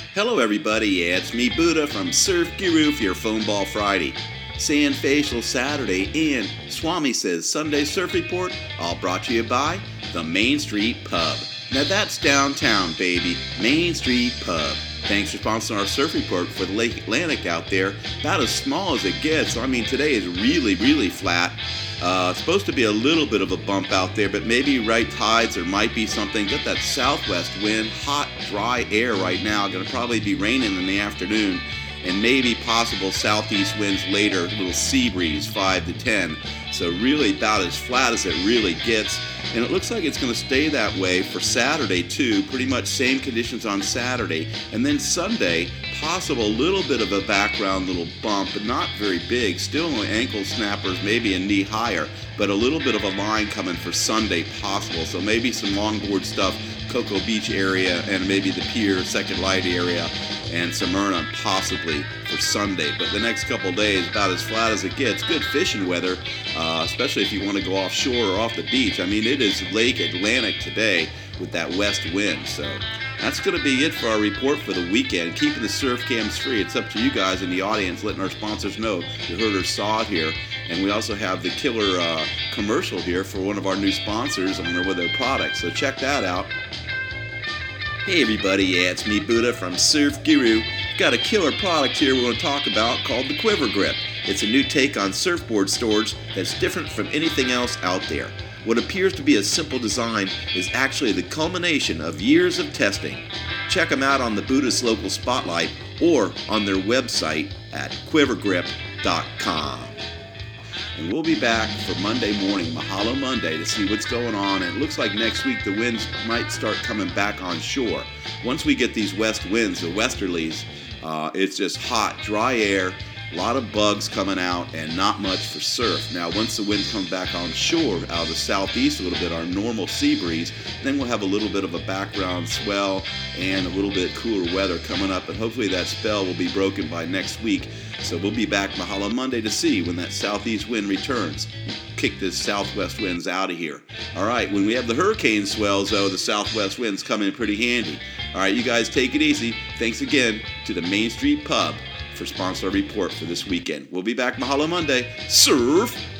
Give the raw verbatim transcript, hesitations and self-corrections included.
Hello everybody, yeah, it's me Buddha from Surf Guru for your Phone Ball Friday. Sand Facial Saturday and Swami Says Sunday Surf Report, all brought to you by the Main Street Pub. Now that's downtown, baby. Main Street Pub. Thanks for sponsoring our surf report for the Lake Atlantic out there. About as small as it gets. I mean, today is really, really flat. Uh, it's supposed to be a little bit of a bump out there, but maybe right tides, there might be something. Got that southwest wind, hot, dry air right now. Going to probably be raining in the afternoon, and maybe possible southeast winds later, a little sea breeze, five to ten. So really about as flat as it really gets. And it looks like it's going to stay that way for Saturday too. Pretty much same conditions on Saturday. And then Sunday, possible little bit of a background little bump, but not very big. Still only ankle snappers, maybe a knee higher, but a little bit of a line coming for Sunday possible. So maybe some longboard stuff, Cocoa Beach area, and maybe the pier, Second Light area, and Smyrna possibly for Sunday. But the next couple days, about as flat as it gets. Good fishing weather, uh, especially if you want to go offshore or off the beach. I mean, it is Lake Atlantic today with that west wind. So that's going to be it for our report for the weekend. Keeping the surf cams free. It's up to you guys in the audience, letting our sponsors know. You heard or saw it here. And we also have the killer uh, commercial here for one of our new sponsors on their, with their products. So check that out. Hey everybody, yeah, it's me Buddha from Surf Guru. Got a killer product here we're going to talk about called the Quiver Grip. It's a new take on surfboard storage that's different from anything else out there. What appears to be a simple design is actually the culmination of years of testing. Check them out on the Buddhist Local Spotlight or on their website at quiver grip dot com. And we'll be back for Monday morning, Mahalo Monday, to see what's going on. And it looks like next week the winds might start coming back on shore. Once we get these west winds, the westerlies, uh, it's just hot, dry air, a lot of bugs coming out, and not much for surf. Now, once the wind comes back on shore out of the southeast a little bit, our normal sea breeze, then we'll have a little bit of a background swell and a little bit cooler weather coming up. And hopefully that spell will be broken by next week. So we'll be back Mahalo Monday to see when that southeast wind returns. Kick this southwest winds out of here. All right, when we have the hurricane swells, though, the southwest winds come in pretty handy. All right, you guys take it easy. Thanks again to the Main Street Pub for sponsor report for this weekend. We'll be back Mahalo Monday. Surf